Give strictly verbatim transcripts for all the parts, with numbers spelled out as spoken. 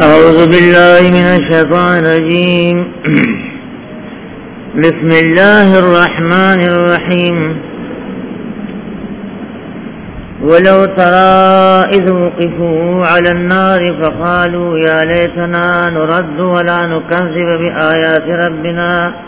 أعوذ بالله من الشيطان الرجيم. بسم الله الرحمن الرحيم. ولو ترى إذ وقفوا على النار فقالوا يا ليتنا نرد ولا نكذب بآيات ربنا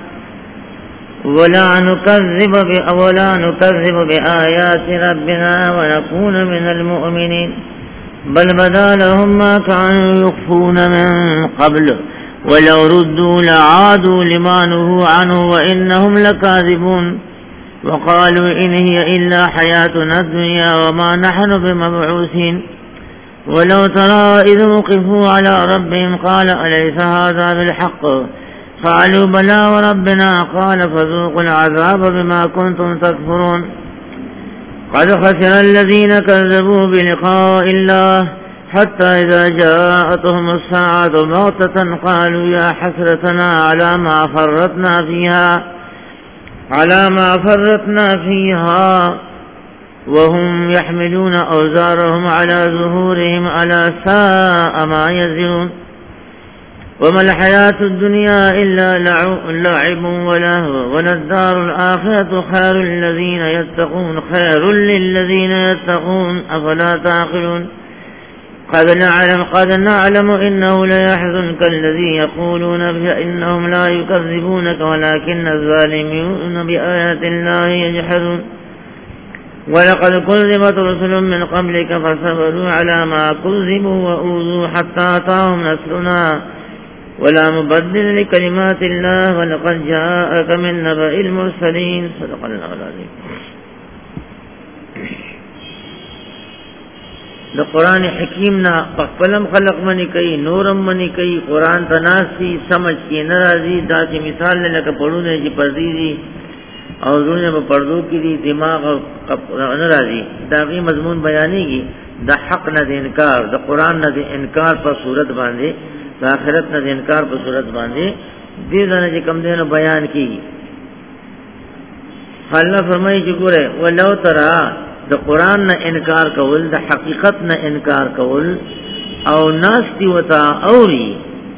ولا نكذب ولا نكذب بآيات ربنا ونكون من المؤمنين بل بدا لهم ما كانوا يخفون من قبل ولو ردوا لعادوا لما نهوا عنه وإنهم لكاذبون وقالوا إن هي إلا حياتنا الدنيا وما نحن بمبعوثين ولو ترى إذ وقفوا على ربهم قال أليس هذا بالحق قالوا بلى وربنا قال فذوقوا العذاب بما كنتم تكفرون قد خسر الذين كذبوا بلقاء الله حتى إذا جاءتهم الساعة بغتة قالوا يا حسرتنا على ما فرطنا فيها على ما فرطنا فيها وهم يحملون أوزارهم على ظهورهم ألا ساء ما يزرون وما الحياة الدنيا إلا لعب ولهو وللدار الآخرة خير للذين يتقون خير للذين يتقون أفلا تعقلون قد نعلم قد نعلم إنه ليحزنك الذي يقولون فإنهم لا يكذبونك ولكن الظالمين بآيات الله يجحدون ولقد كذبت رسل من قبلك فصبروا على ما كذبوا وأوذوا حتى أتاهم نصرنا ولا مبدل لكلمات الله ولقد جاءك من نبأ المرسلين صدق الله العظيم. د قرآن حکیم نا پخپلم خلق منی کئی نورم منی کئی قرآن تناسی سمجھ کی نرازی داسی مثال نے لکا پڑھونے جی پردی دی اور دنیا میں پردو کی دی دماغ نرازی داغی مضمون بیانی کی دا حق نا دی انکار دا قرآن نا دی انکار پر صورت باندے دا آخرت نا دی انکار پر صورت باندے دی دانا جی کم دینا بیان کی اللہ فرمائی چی گورے ولو ترا دا قرآن نا انکار کول دا حقیقت نا انکار کول او ناستی وطا اوری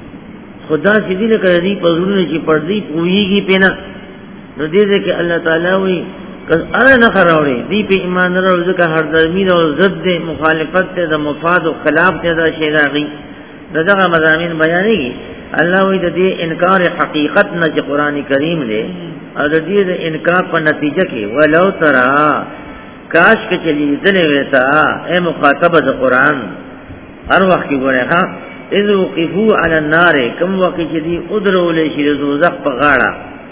خدا سی دی لکر دی پذرون چی پردی پوئی گی پینا نو دیدے کہ اللہ تعالیٰ ہوئی کس ارے نخر اوڑی دی پی ایمان رو ذکر ہر درمی دا زد دے مخالفت دے دا مفاد و خلاف دے دا شیداغی دا دا مضامین بیانی گی اللہ ہوئی دا دی انکار حقیقت نا چی قرآن کریم دے اور دا دی دا انکار پر نتیجہ کی ولو ترا کاش کے چلی دلے ویتا اے مخاطب دا قرآن ہر وقت کی گوڑے ہاں اذ وقفو علی النار کم وقت چلی ادرو لیشی دوزخ پا غاڑا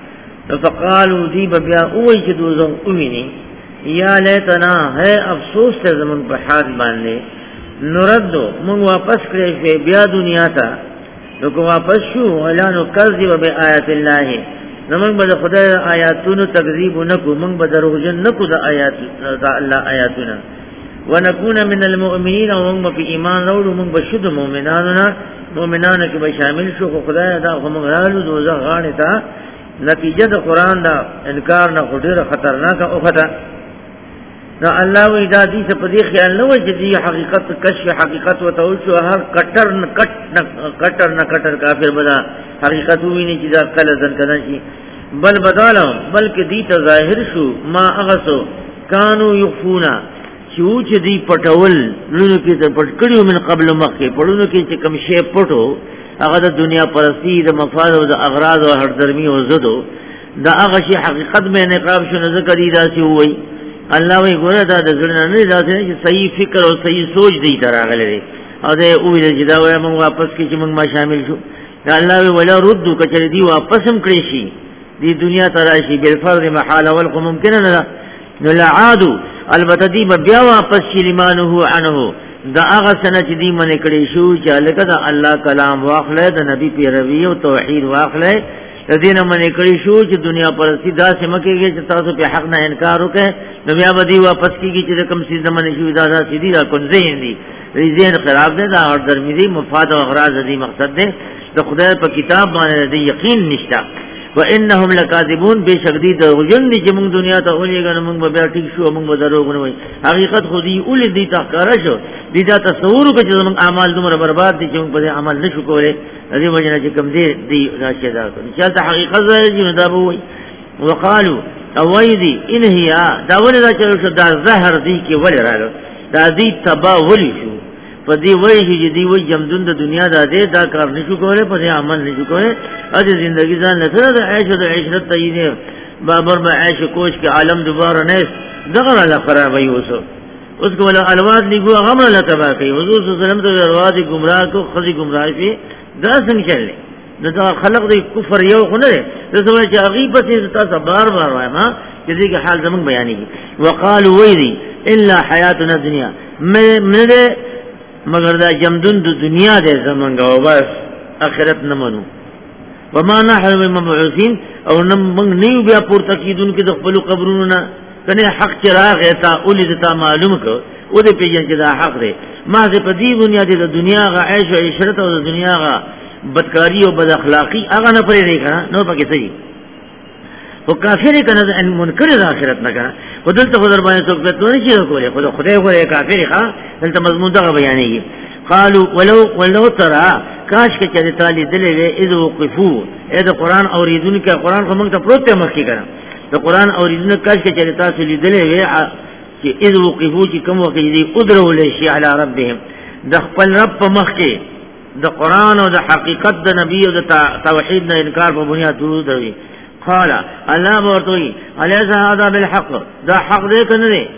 فقالو دی ببیا اوئی چی دوزخ اوینی یا لیتنا ہے افسوس تے زمن پر حال باندے نردو منگ واپس کرے شوے بیا دنیا تا لکو واپس شو ولانو کرزی و بے آیت اللہ نمنگ با دا خدا آیاتونو تکذیب نکو منگ با دا رغجن نکو دا آیات دا اللہ آیاتونا ونکون من المؤمنین و منگ با پی ایمان روڑو منگ با شد مومنانونا مومنانو کی با شامل شو خدا دا خمنگ رالو دوزا غانی تا نتیجہ دا قرآن دا انکار نا خدیر خطرناک اختا نا اللہ و ادا دی سے پدی خیال نو جدی حقیقت کشف حقیقت و توشو ہر کٹر نا کٹ نا کٹر نا کٹر کافر بدا حقیقت ہوئی نہیں چیزا کلزن کدن چی بل بدالهم بلکہ دیتا ظاہر شو ما اغسو کانو یخفونا چوچ دی پٹول لونو کی تا پٹکڑیو من قبل مخی پڑونو کی چکم شے پٹو اغا دا دنیا پرستی دا مفاد و دا اغراض و ہر درمی و زدو دا اغشی حقیقت میں نقاب شو نذکر دی دا سی ہوئی اللہ وی گورا دا دا ذرنا نی دا سی نہیں صحیح فکر و صحیح سوچ دی تر آگلے دی او دا اوی دا جدا ویا منگ واپس کی چی منگ ما شامل شو دا اللہ وی ولا ردو کچر دی واپسم کریشی دی دنیا تراشی بالفرد محال والقو ممکنن دا نلعادو البته دی بیا واپس شي لمانه عنه دا هغه سنه چې دی من کړي شو چې لکه دا الله کلام واخله د نبی پیروي او توحید واخله د دینه من کړي شو چې دنیا پر سیدا سمکیږي چې تاسو په حق نه انکار وکړي نو بیا بدی واپس کیږي چې کوم سیده من شو دا دا سیدی را کنزین دي ریزین خراب ده دا اور درمیدي مفاد او اغراض دي مقصد ده د خدای په کتاب باندې د یقین نشتا وانهم لکاذبون بشکدی دروغجن دي چې موږ دنیا ته ولېګنه موږ به بیا ټیک شو موږ به دروغ نه وای حقیقت خو دې ولې دې تحقار شو دې دا تصور کې چې موږ اعمال دومره برباد دي چې موږ په عمل نشو کولای دې وجه نه چې کوم دې دې راشه دا چې دا حقیقت دی نو دا به وای وقالو اویدی ان هي دا ولې دا چې دا زهر دی کې ولې راغله دا دې تبا ولې شو په دې وایي چې دی وایي جمدون د دنیا د دې دا کار نشو کولای په دې عمل نشو کولای اځ ژوندۍ ځان نه سره د عيش او د عشرت تینه بابر به عيش کوش کې عالم دوباره نه دغه لا خرابې وسو اوس کوله الواد لګو غمر لا تبا کوي حضور صلی الله علیه وسلم ته الواد گمراه کو خزي گمراه شي دا څنګه چلې دا خلق د کفر یو خو نه ده زه چې غیبت تاسو بار بار وایم چې دې حال زمون بیانې وقالو ویدی الا حیاتنا الدنيا من مگر دا جمدون د دنیا دې زمونږ او بس اخرت نه منو وما نحن مبعوثين او نم موږ نیو بیا پورته کیدون کې د خپل قبرونو نه کنه حق چراغ تا اولید تا معلوم کو او دې پیژن چې دا حق دی ما دې په دې بنیاد د دنیا غ عيش او عشرت او د دنیا غ بدکاری او بد اخلاقی هغه نه پرې نه کړه نو پکې څه او کافر کنه ان منکر د اخرت نه کنه ودلته خدای باندې څوک ته نه شي کولای خدای خدای غوړي کافر ښا دلته مضمون دا بیانېږي قالوا ولو ولو ترى کاش کې چې تعالی دلې وې اذ وقفو اې د قران اوریدون کې قران خو موږ ته پروت مخ کې کړه د قران اوریدون کاش کې چې تاسو لیدلې وې چې اذ وقفو چې کوم وخت دې قدرت ولې شي علی ربهم د خپل رب په مخ کې د قران او د حقیقت د نبی او د توحید نه انکار په بنیاد درود دی قال الله ورتوي اليس هذا بالحق دا حق دې کنه دي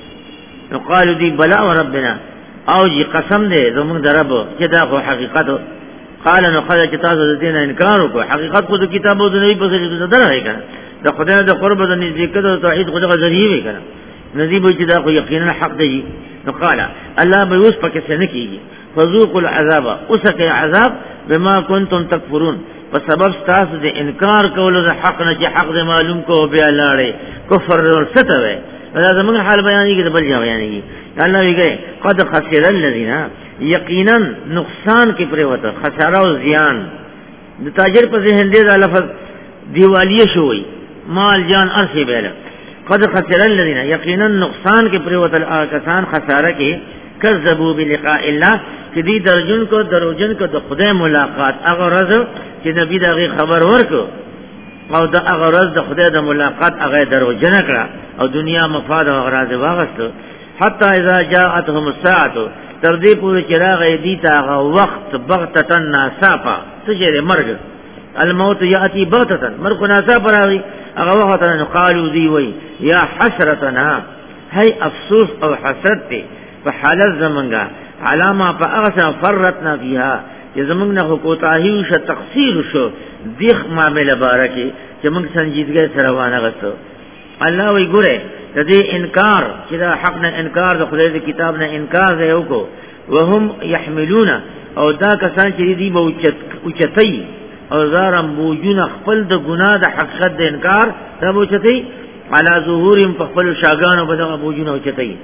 نو قالوا دي بلا وربنا او جي قسم دې زموږ د رب چې دا خو حقیقت قال نو قال چې تاسو د دین انکار وکړو حقیقت کو د کتابو د نبی په څیر د درای کنه د خدای د قرب د نزدېکت او توحید خو د ذریعہ وی کنه نذیب چې دا خو یقینا حق دی نو قال الله به اوس پکې څه نه کیږي فذوقوا العذاب اسکه عذاب بما كنتم تکفرون په سبب تاسو د انکار کولو د حق نه چې حق دې معلوم کو بیا لاړې کفر ورسته وي دا زموږ حال بیانېږي د بل ځای بیانېږي الله ویږي قد خسر الذين یقینا نقصان کې پرې وته خساره او زیان د تاجر په ذهن دې دا لفظ دیوالیه شوی مال جان ارسي بیل قد خسر الذين یقینا نقصان کې پرې وته کسان خساره کې کذبوا بلقاء الله چې دې درجن کو دروجن کو د خدای ملاقات هغه ورځ چې نبی دغه خبر ورکو او د هغه ورځ د خدای د ملاقات هغه دروجن کړه او دنیا مفاد او غراض واغستو حتی اذا جاءتهم الساعه تر دې پورې چې راغی دي تا هغه وخت بغتتن ناصافه تجري مرګ الموت ياتي بغتتن مرګ ناصافه راغی هغه وخت نه قالو دی وای یا حسرتنا هي افسوس او حسرت ته په حالت زمنګا علامه په هغه فرتنا فيها چې زمنګ نه کوتاهی او تقصیر شو دیخ معاملې بارکه چې موږ سنجیدګۍ سره وانه غسو الله وی ګوره د دې انکار چې دا حق نه انکار د خدای د کتاب نه انکار دی وکړو وهم يحملون او دا کسان چې دې به اوچتای او زارم بوجون خپل د ګناه د حقیقت د انکار دا اوچتای علی ظهورهم خپل شاګانو په دغه بوجون اوچتای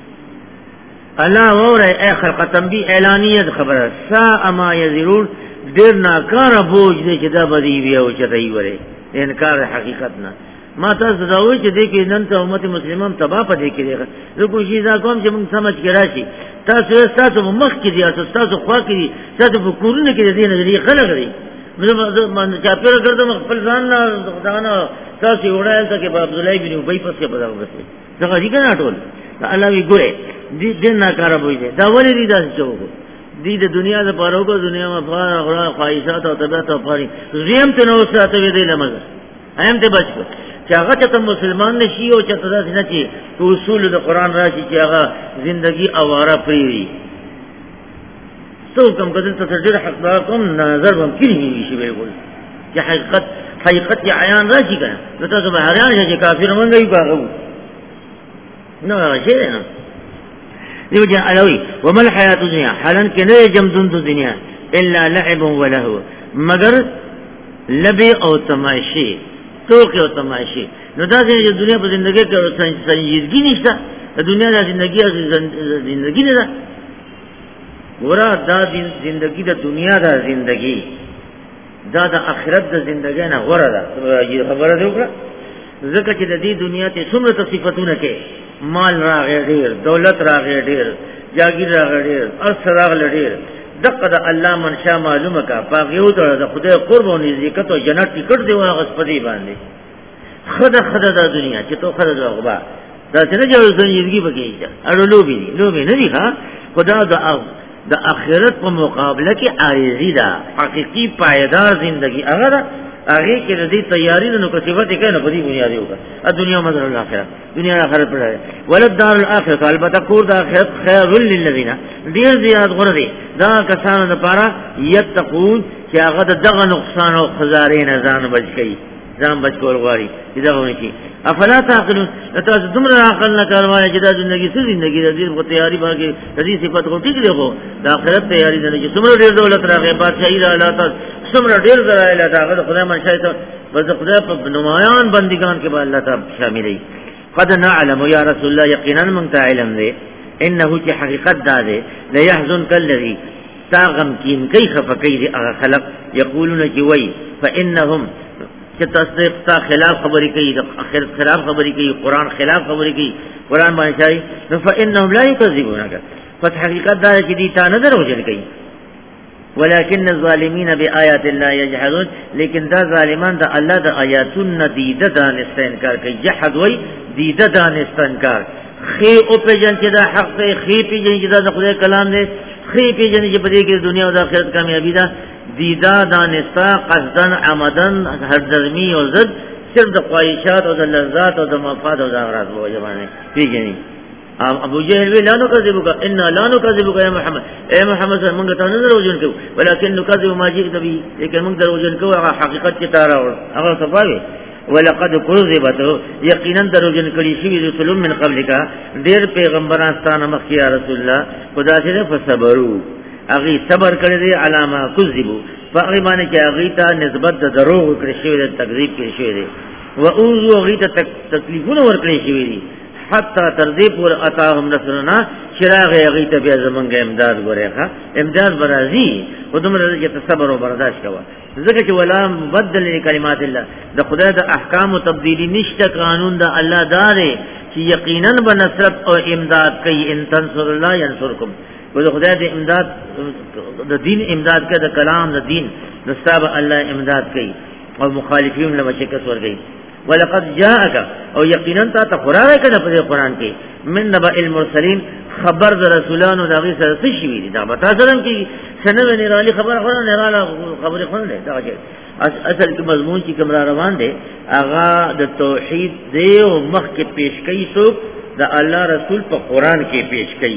الله وره اي خلق تنبيه اعلانيه خبره سا ما يذرون ډیر ناکاره بوج دې چې دا بدی بیا اوچتای وره انکار حقیقت نه ما تاسو دا وایي چې دې کې نن ته امت مسلمان تباہ پدې کې دی زه کوشش دا کوم چې موږ سمجھ کې راشي تاسو تاسو مخ کې دي تاسو خوا کې دي تاسو په کورونه کې دي نه دي خلک دي زه ما چا پیر ګرځم خپل ځان نه خدانه تاسو وړای ته کې عبد الله بن ابي پس کې بدل وکړي دا غږی کنه ټول الله وی ګوره دې دې ناکاره وایي دا ولې دې تاسو چوکو دې د دنیا د پاره کو دنیا ما فارغ خواهشات او طبيعت او فارغ زم ته نو ساته دې لمزه ایم ته بچو چې هغه ته مسلمان نشي او چې تاسو نه چې اصول د قران راشي چې هغه ژوندۍ اواره پری څو کوم کله ته ډېر حق کوم نظر هم کیږي شي بالکل چې حقیقت حقیقت عیان راشي کنه نو تاسو به حیران شئ چې کافر مونږ یې باغو نو شي نه دیو جن الوی وما الحیات الدنیا حالن کې نه جمدون د دنیا الا لعب ولهو مگر لبی او تماشی توقع او تماشی نو دا چې دنیا په زندګۍ کې سنجیدګي نشته د دنیا د زندګۍ زندګۍ نه ده ورا دا زندګۍ د دنیا د زندګۍ دا د آخرت د زندګۍ نه غوړه ده. خبره دی وکړه ځکه چې د دې دنیا ته څومره صفاتونه کې مال راغی ډیر، دولت راغی ډیر، جاګیر راغی ډیر، ارث راغی ډیر، دغه د الله منشا معلومه کا پاغیو ته د خدای قرب او نزدېکت او جنت ټیکټ دی واغس پدی باندې خدا خدا د دنیا چې تو خدا دغه دا څنګه جوړ زندگی بګیږي اړو لوبي دي لوبي نه دي ها خدا د د اخرت په مقابله کې عارضی ده حقيقي پایدار زندگی هغه هغه کې د دې تیاری نو کو صفات کې نه پدی بنیادی وکړه ا دنیا مدر الاخره دنیا اخرت پر ولد دار الاخره البته کور د اخرت خیر للذین ډیر زیات غره دي دا کسانو لپاره یتقون چې هغه دغه نقصان او خزارې نه ځان بچ کړي ځان بچ کول غواړي دا ونه شي افلا تعقلون تاسو دومره عقل نه کاروای چې دا ژوندۍ څه ژوندۍ د دې په تیاری باندې د دې صفات کو ټیک دی خو د آخرت تیاری نه چې څومره ډیر دولت راغی بادشاہي را لاته څومره ډیر زرا لاته هغه خدای منشای ته بس خدای په نمایان بندگان کې به الله تعالی شاملې قد نعلم یا رسول الله یقینا من تعلم دې انه چې حقیقت دا ده لا يحزن كالذي تاغم کین کیف فکید هغه خلق یقولون کی وای فانهم چې تصدیق تا خلاف خبرې کوي د اخرت خلاف خبرې کوي قران خلاف خبرې کوي قران باندې شای نو فانهم لا یکذبونک فتحقیقت دا چې دي تا نظر وجل کوي ولكن الظالمین بآیات الله یجحدون لیکن دا ظالمان د الله د آیاتونو دیده دانست انکار کوي جحد وای دیده دانست انکار خی او په جن چې دا حق دی خی په جن چې دا خدای کلام دی خی په جن چې په دې کې دنیا او د آخرت کامیابی ده دیدا دانستا قصدن عمدن هر درمی او زد صرف د خواهشات او د لذات او د مفاد او د اغراض وجه باندې پیژني ابو جهل وی لانو کذبک ان لانو کذبک یا محمد اے محمد صلی الله علیه وسلم ته نظر وجن کو ولکن نکذب ما جئت به لیکن موږ دروژن کو هغه حقیقت کې تارا هغه صفاوی ولقد كذبت یقینا دروژن کړي شي رسول من قبلک ډیر پیغمبران ستانه مخکې یا رسول الله خدا دې فصبروا اغي صبر کړی دی علامه کذبو فقری باندې چې اغي ته نسبت د دروغ کړی شوی د تکذیب کړی شوی دی و اوذو اغي ته تکلیفونه ورکړی شوی دی حتی ترذیب ور اتاهم رسولنا چراغ اغي ته بیا زمونږه امداد غوړیخه امداد برازي و دومره چې صبر او برداشت کوه ځکه چې ولا مبدل لکلمات الله د خدای د احکام او تبدیلی نشته قانون د الله داري چې یقینا بنصرت او امداد کوي ان تنصر الله ينصركم و خدای د امداد د دین امداد کوي د کلام د دین نستاب الله امداد کوي او مخالفین له مشکل ورګي ولقد جاءك او یقینا تا تقرار کړه په قرآن کې من نبأ المرسلین خبر د رسولانو دغه سره څه شي وی دا بتا سره کې سنه نه رالی خبر خبر نه رااله خبر خبر نه دا چې اصل کې مضمون چې کوم را روان دي اغا د توحید دی او مخ کې پیش کوي سو د الله رسول په قرآن کې پیش کوي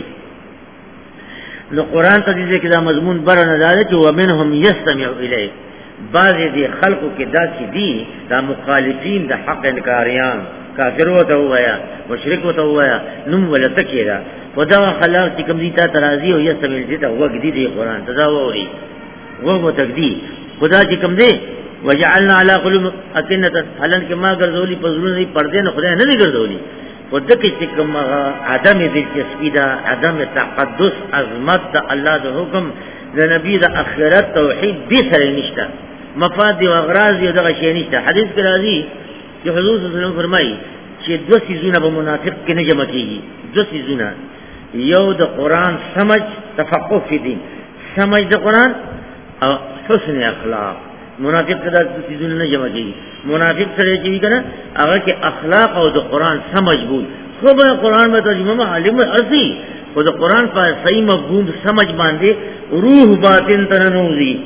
نو قرآن ته دې کې دا مضمون بر نه دار چې ومنهم يستمع الیک بعض دې خلقو کې داسې دي دا مخالفین د حق انکاریان کافر وته وایا مشرک وته وایا نوم ولا تکیرا ودا خلاق چې کوم دي ته ترازی او يستمع دې ته وګ دي دې قرآن تداووري وګ تقدی خدا چې کوم دې وجعلنا على قلوب اكنه حلن کې ما ګرځولي پزړو پردې نه خدای نه ګرځولي ودکې چې کوم عدم دلچسپي دا عدم تقدس عظمت د الله د حکم د نبی د اخرت توحید دې سره نشته مفاد او اغراض یو دغه شی نشته حدیث کې راځي چې حضور صلی الله علیه وسلم فرمایي چې دوه سيزونه به منافق کې نه جمع کیږي دوه سيزونه یو د قران سمج تفقه فی دین سمج د قران او حسن اخلاق منافق کدا سيزونه نه جمع کیږي منافق سره چې وکړه هغه کې اخلاق او د قران سمج بول خو به قران به ترجمه عالم ارسي خو د قران په صحیح مفهوم سمج باندې روح باطن تنوزي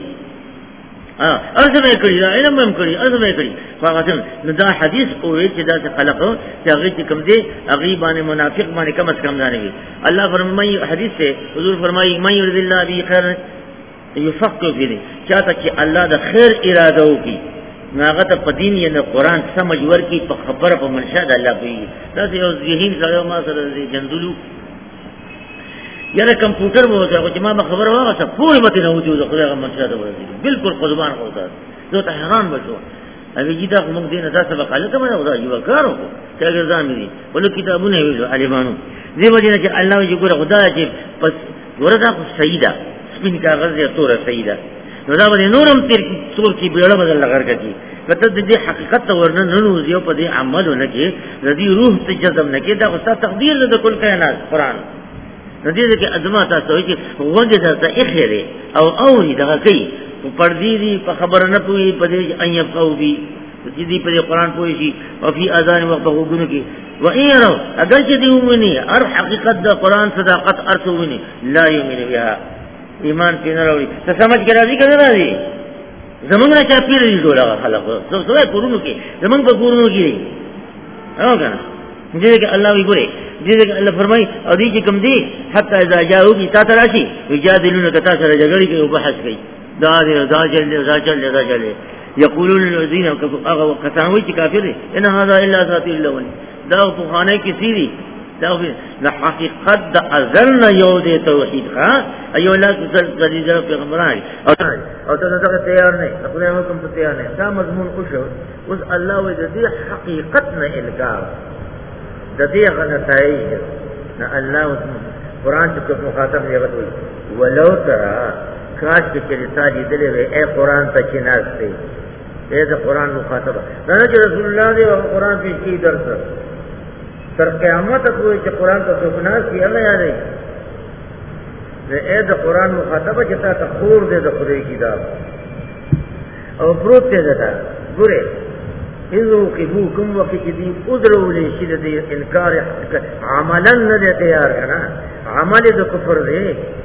ا ارزمه کړی علم هم کړی ارزمه کړی هغه نو دا حدیث او چې دا خلقو چې هغه چې کوم دي هغه باندې منافق باندې کم از کم نه وي الله فرمایي حدیث سے حضور فرمایي من يريد الله به خير يفقه فيه چاته چې الله د خیر اراده وکي ناغه ته پدین یې نه قران سمجھ ورکی په خبره په منشا د الله کوي دا یو ذهین سره ما سره جندلو یاره کمپیوټر مو ته چې ما خبر واه څه پوری مته نه وځو خدای غو منشا ته ورسېږي بالکل قربان ہوتا زه ته حیران بشو هغه جدا موږ دینه تاسو په کاله کومه ودا یو کارو کله ځان دي ولو کتابونه ویلو عالمانو دې وجه چې الله یې ګوره خدای چې پس ورته خو سیدا سپین کاغذ یې توره سیدا دا به نورم تیر څور کی بیړه بدل لګر کی کته دې حقیقت ورنه ننو یو په دې عملونه کې د دې روح ته جذب نه کې دا غصه تقدیر د کل کائنات قرآن د دې کې ازما تاسو چې وګه د اخره او اوري دغه کوي په پردي دي په خبر نه پوي په دې ان يفقهوا بي چې دې په قرآن پوي شي او په اذان وقت وګونو کې و ايرو اگر چې دې ومني ار حقیقت د قرآن صداقت ارته ومني لا يؤمن بها ایمان کې نه راوړي څه سمجھ کې راځي کنه راځي زمونږ نه چا پیر دي ټول خلک څو څو کورونو کې زمونږ په کورونو کې او کنه دې کې الله وی ګوري دې کې الله فرمایي او دې چې کوم دي حتی اذا جاءوا کی تا تراشي وجادلون کتا سره جګړه کوي او بحث کوي دا دې دا چل دا چل دا چل یقولون الذين كفروا وكتاوي چې کافر دي ان هذا الا اساطير الاولين دا په خانه کې سيري دا په حقیقت د ازل یو د توحید ښا ایو الله تعالی د پیغمبران او او ته دا تیار نه خدای حکم ته تیار نه دا مضمون خوشو اوس الله و دې حقیقت نه انکار د دې غلطای نه الله قرآن ته مخاطب یې غوښتل ولو ترى کاش کې چې رسالې دلې وي اے قرآن ته چې ناشته دې د قرآن مخاطب دا چې رسول الله دې او قرآن په کې درس تر قیامت پورې چې قرآن ته څنګه سي الله یادې دې د قرآن مخاطب چې تا خور دې د خدای کتاب او پروت دې ده ګوره اذو قبوكم وقت دي ادروا لي شدد انکار عملا نه تیار کنا عمل د کفر دې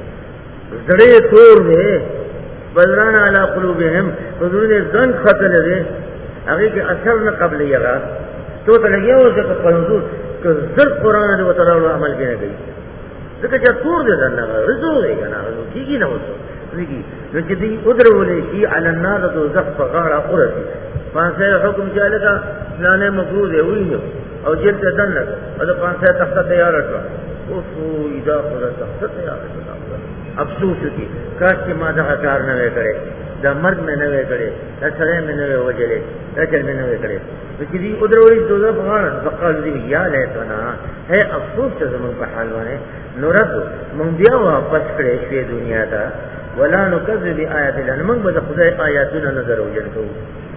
زړه تور دې بلران علی قلوبهم حضور دې ځن خطر دې هغه کې اثر نه قبل یغا تو ته لګیاو چې په حضور که زر قران دې وتعالى عمل کې نه کوي ځکه چې تور دې نه رزو دې کنا کیږي نه وته لګي نو چې دې ادروا لي شي علی النار دوزخ فغارا قرتي پانسه حکم چاله کا لانے مفروض ہے وہی او جیل ته دن لگا او پانسه تخت تیار کړ او سو اذا خدا تخت تیار کړ افسوس کی کاش چې ما دا کار نه وکړي دا مرګ مې نه وکړي دا سره مې نه وجلې دا چل مې نه وکړي چې دې ودروي دوزه بغان فقال دې یا لیتنا ہے افسوس ته زمون په حال باندې نورت مونږ بیا واپس کړې شوې دنیا ته ولا نکذب بآیات الله موږ به خدای آیاتونه نظر وجنکو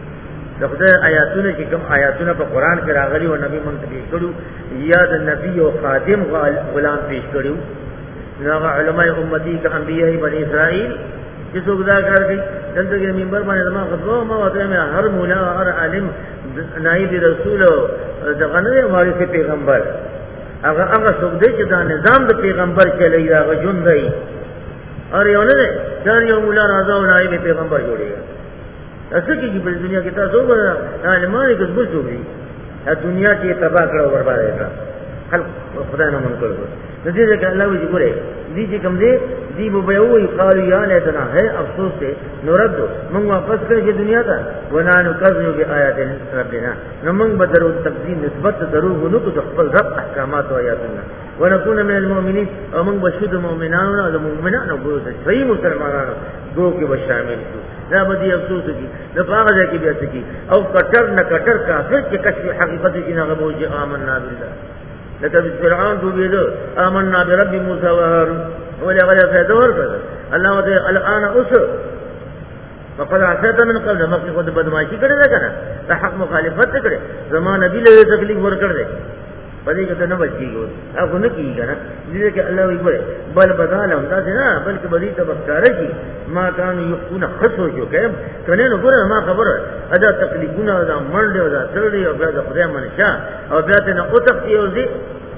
د خدای آیاتونه چې کوم آیاتونه په قران کې راغلي او نبی مونږ ته پیښ کړو یا د نبی او خادم غلام پیښ کړو نو علماء امتی کا انبیاء بنی اسرائیل چې څوک دا کار کوي دلته کې منبر باندې ما خطبه ما وته مې هر مولا هر عالم نائب رسول د غنوي وارث پیغمبر هغه هغه څوک دی چې دا نظام د پیغمبر چلی راغ جون دی اور یو نه دا یو مولا راځو نائب پیغمبر جوړیږي اسه کې په دنیا کې تاسو وګورئ عالمانه کې څه جوړي دا دنیا کې تباہ کړو برباد کړه خلق خدای نه منکر کړو د دې ځکه الله وی ګوره دې چې کوم دې دې به وي قالو یا لیتنا ہے افسوس ته نورد موږ واپس کړی دنیا ته ونا نکذب بیاات ربنا نو موږ بدرو تقدیم نسبت درو غنو کو خپل رب احکامات او آیاتونه ونكون من المؤمنین او موږ بشود مؤمنانو او مؤمنانو ګورو صحیح مسلمانانو دو کې شامل شو دا بدی افسوس کی دا باغ کی بیا سکی او کټر نه کټر کافر چې کشف حقیقت کې نه غوږی آمنا بالله لکه فرعون دوی دو آمنا برب موسی و هارون ولا غلا فدور کړه الله تعالی الان اوس فقد عصيت من قبل مخکې خود بدمعشي کړې ده کنه د حق مخالفت کړې زمانه دی له تکلیف ور کړې پدې کې نه بچیږي هغه نه کیږي کنه دې کې الله وی ګره بل بدل هم دا نه بلکې بری تبکار شي ما کان یقون خصو جو کيم کنه نو ګره ما خبره ادا تکلیفونه دا منډه دا ترړي او دا خدای منشا او بیا ته نه او تفسیر دي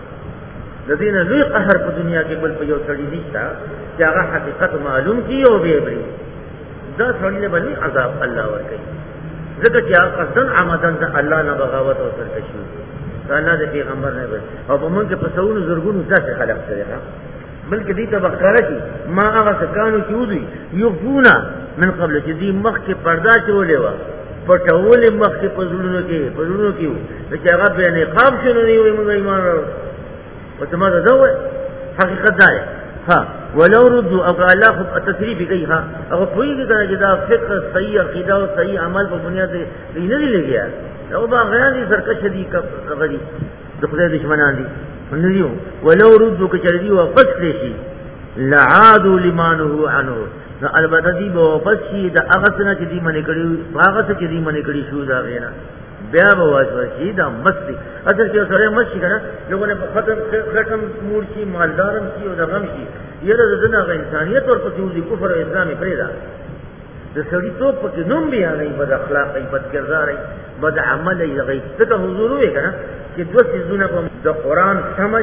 د دې نه لوی قهر په دنیا کې بل په یو سړي نشته چې هغه حقیقت معلوم کی او به بری دا سړي له باندې عذاب الله ورکړي ځکه چې هغه قصدن عمدن الله نه بغاوت او سرکشي الله د پیغمبر نه بل او په موږ په څونو زرګونو ځکه خلق کړي ها بلکې دې ته بقره کې ما هغه سکانو چې ودی یغفونا من قبل چې دې مخ کې پردا چولې و پټول مخ کې پزړونو کې پزړونو کې چې هغه به نه قام شنو نه وي موږ ایمان ورو او ته ما دا وای حقیقت دا ها ولو ردوا او الله خو تسریف کوي ها او په یوه کې چې دا فقه صحیح عقیده او صحیح عمل په بنیاد دې نه دی لګیا او با غیان دي سرکش دي غړي د خدای دشمنان دي ونیو ولو ردوا کچردي واپس کړي شي لعادوا لمانه عنه نو البته دی به واپس شي د هغه څنګه چې دی منې کړی هغه څه چې دی منې کړی شو دا غینا بیا به واپس شي دا مستی اصل کې سره مستی کنه لوګونه په ختم ختم مور شي مالدارم شي او دغم شي یره د دغه انسانيت او په دې کفر او اسلامي پرېدا د سړی ته په کې نوم بیا نه بد اخلاق ای بد کردار ای بد عمل ای غي څه حضور وې کنه چې دوه سيزونه په د قران سمج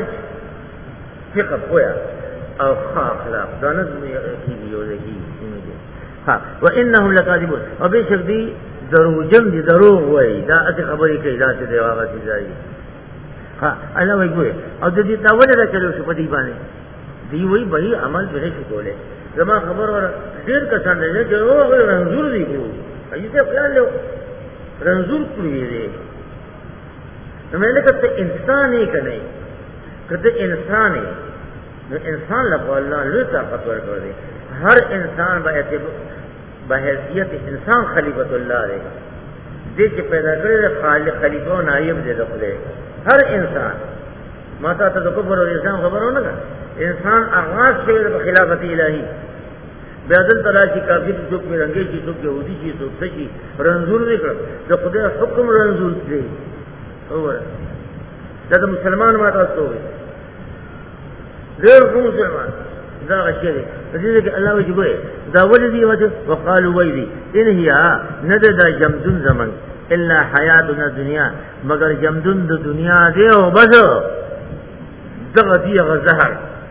فقه پویا او اخلاق دا نه کی یو دی ها وانهم لكاذبون او به شک دی دروجن دي دروغ وای دا اته خبرې کوي دا چې دی واغه دي ځای ها الله وای ګوره او د دې تاوله را چلو شو په دې باندې دی وای به عمل به شي کوله زما خبر ور ډیر کسان دي چې هغه رنزور دي کو ایته خیال له رنزور کړی دی نو مله کته انسان یې کنه کته انسان یې نو انسان له الله لوی طاقت ورکړي هر انسان باید بحیثیت انسان خلیفۃ اللہ دے دې چې پیدا کړی د خالق خلیفہ او نائب دې خدای هر انسان ماته ته د کفر او اسلام خبرونه ده انسان آغاز شوی د خلافت الہی بدل تعالی چې کافر څوک می رنگي چې څوک يهودي چې څوک څه رنزور وکړ د خدای حکم رنزور دی اور دا مسلمان ماته تاسو غیر مسلمان دا غشي دي دې کې الله وجه ګوي دا ولدي وجه وقالوا ويلي ان هي ندد جمدن زمن الا حياتنا دنیا مگر جمدن د دنیا دی او بس دغه دی غزهر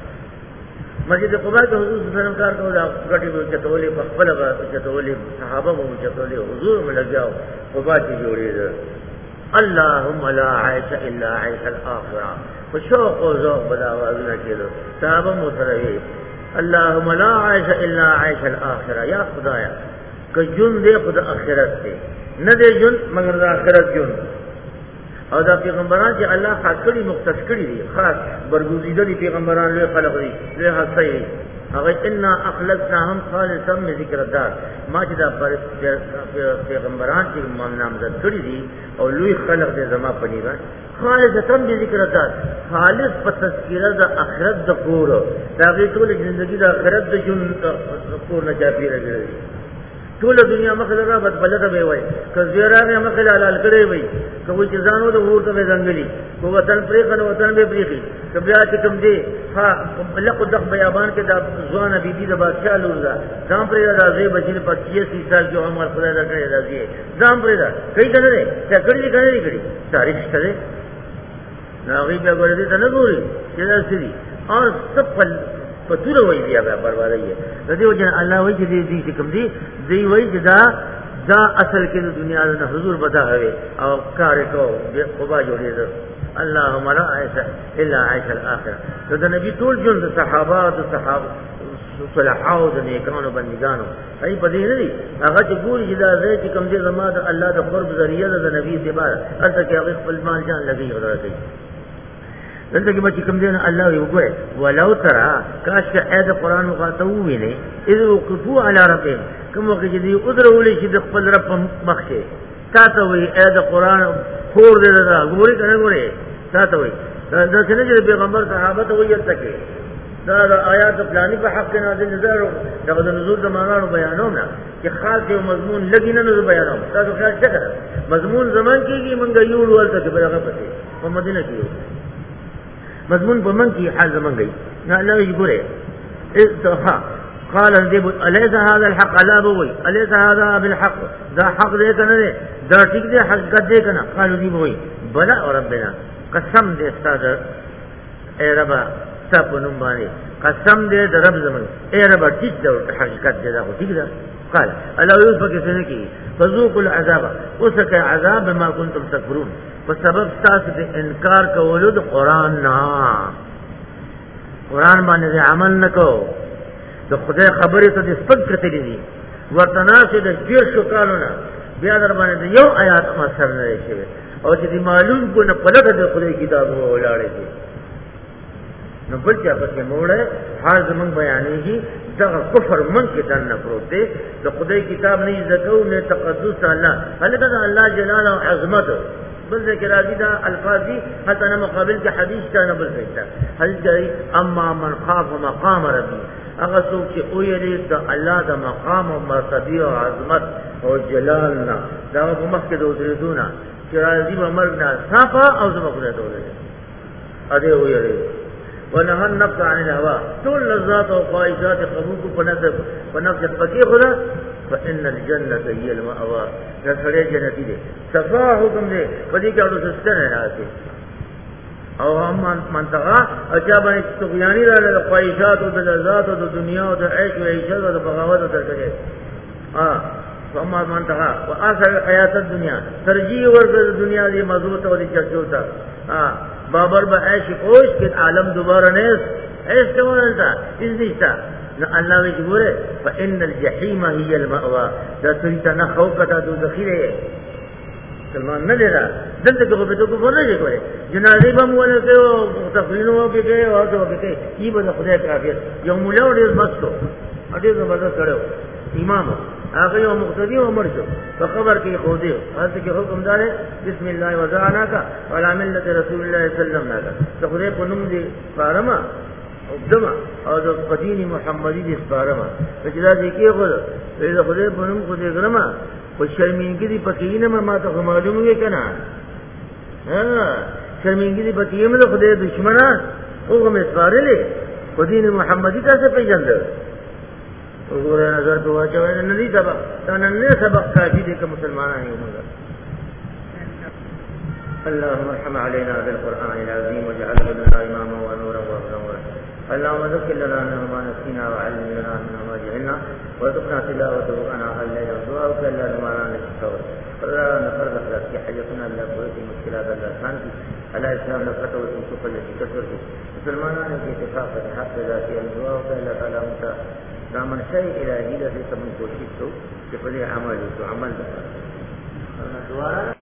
مسجد قباء ته حضور صلی الله علیه وسلم کار کوله غټي وو چتولې په خپل چتولې صحابه وو چتولې حضور ملګاو قباء چې جوړې اللهم لا عيش الا عيش الاخره فشوق او ذوق بلا وازنه کېدو صحابه مو سره اللهم لا عيش الا عيش الاخره یا خدایا که جون دې خدای اخرت دې نه دې جون مگر د اخرت جون او دا پیغمبران چې الله خاص کړي مختص کړي دي خاص برګوزیده دي پیغمبران له خلق دي له حسي هغه ان اخلصناهم خالصا من ذکر الدار ما چې دا پیغمبران چې نامزد کړي دي او لوی خلق دې زما پني با خالصا من ذکر الدار خالص په تذکرہ د اخرت د کور دا غي ټول ژوندۍ د اخرت د جون کور نه چاپی راځي ټول دنیا مخله را بد بلته به وای کزیرانه مخله حلال کړي وای کوم چې ځانو د ورته به ځنګلي کو وطن پرې کنه وطن به پرې کبیا چې کوم دی ها لقد دغ بیابان کې د ځوانه بیبي د بادشاہ لور دا ځان پرې راځي بچی په پچیس سال کې عمر خدای دا کړی راځي ځان پرې دا کای کنه دې څه کړی کړی کړی تاریخ شته نو غي به ګورې ته نه ګوري چې دا سړي او سپل پتور وای بیا به بربادي د دې وجه الله وای چې دې دې کوم دي دی وای چې دا دا اصل کې د دنیا د حضور بتا هوي او کار کو خدا جوړې ده اللهم لا عيش الا عيش الاخره دا نبی ټول جون د صحابه د صحابه صلحاو د نیکانو بندګانو ای په دې نه دي هغه چې ګوري چې دا زه چې کوم دي زما د الله د قرب ذریعہ د نبی اتباع اته کې هغه خپل مال جان لګي ورته دلته کې چې کوم دي الله یو ګوره ولو ترى کاش اې د قران مخاطب ویني اذ وقفوا على ربهم کوم وخت چې دی ادرولې چې د خپل رب مخشه تاسو وي اې د قران خور دې دا ګوري کنه ګوري تاسو وي دا څنګه چې پیغمبر صحابه ته وایي تکي دا آیات پلانی په حق نازل زرو دغه د نزول د معنا بیانونه چې خاص یو مضمون لګی نه نو بیانوم تاسو خیال څه کړئ مضمون زمان کېږي مونږ یو ورته په هغه پته په مدینه کې مضمون په من کې حال زمان گئی نه الله یې ګوره اذا قال ذب اليس هذا الحق لا بوي اليس هذا بالحق دا حق دې کنه دا ټیک دې حقیقت دې کنه قالو دی بوي بلا ربنا قسم دې ستاسو اے رب تاسو نوم باندې قسم دې د رب زمون اے رب ټیک دې حقیقت دې دا ټیک ده قال الله یوسف کې څنګه کې فذوقوا العذاب وسکه عذاب ما كنتم تکفرون په سبب تاسو د انکار کولو د قران نه قران باندې عمل نکو د خدای خبرې ته د سپک کتلې دي ورتناسه د ډیر شو کالونه بیا در باندې یو آیات ما سر نه شي او چې معلوم کو نه پلټه د خدای کتاب ولاړې دي نو بل چې په موړه حال زمون بیانېږي دا کفر من کې دن نه پروت دی د خدای کتاب نه زکو نه تقدس الله هلته د الله جلال او عظمت بل ذکر راځي دا الفاظ دي حتی نه مقابل کې حدیث ته نه بل ځای حدیث دی اما من خاف مقام ربي هغه څوک چې او یې د الله د مقام او مرتبه او عظمت او جلال نه دا په مخ کې دوزیدونه چې راځي به مرګ نه صفا او زموږه دوزیدونه اده او یې ونهى النفس عن الهوى طول لذات او خواهشات قبول کو پنځه پنځه پکې خدا فإن الجنة هي المأوى دا سړی جنتی دی صفا حکم دی پدې کې اورو سستنه راځي او هم منطقه اچا باندې طغیانی را له خواهشات او د لذات او د دنیا او د عيش او عيشت او د بغاوت او ترکه ها فما منطقه واخر حیات الدنیا ترجیح ورکړه د دنیا دی مضبوط او د چرچو تا ها بابر به عيش کوش کې عالم دوباره نه عيش کومه تا اس نشتا نو الله وی ګوره فإن الجحيم هي المأوى دا سړي نه خو کته د ذخیره سلمان نه دی را دلته کو به تو کو نه دی کوي جنازي به مو له ته تفرینو کې کې او ته کې کی به خدای کافر یو مولا ډیر مستو اډیر زبردست کړو امام هغه یو مقتدی عمر شو په خبر کې خو دی هڅه کې حکم دار بسم الله وزعنا کا وعلى ملة رسول الله صلی الله علیه وسلم ته خدای په نوم دی فارما او دما او د قدین محمدی دی فارما چې دا دې کې خو د خدای په نوم خو دې ګرما په شرمینګي دی پکې نه ما ته معلوم وي کنه ها شرمینګي دی پکې نه خدای دشمنه او هم اسفارلې قدین محمدی تاسو پیژند وګوره نظر په واچو نه دي سبق دا نه سبق کافي دي که مسلمانان یو موږ اللهم ارحم علينا بالقرآن العظيم واجعله لنا إماما ونورا وهدى ورشدا اللهم ذكر لنا منه ما نسينا وعلم لنا منه ما جهلنا وارزقنا تلاوته أناء الليل ودعاءك إلا لما لا نشكر فلا نفرد لك في حاجتنا إلا قوة مشكلات الله سانتي على إسلام نفرته وتنسوق التي كثرته مسلمانان في اتفاق حق ذاتي دعاءك إلا تعالى متى دامن شيء إلهي لذي تمن کوشش تو کہ پدې عمل تو عمل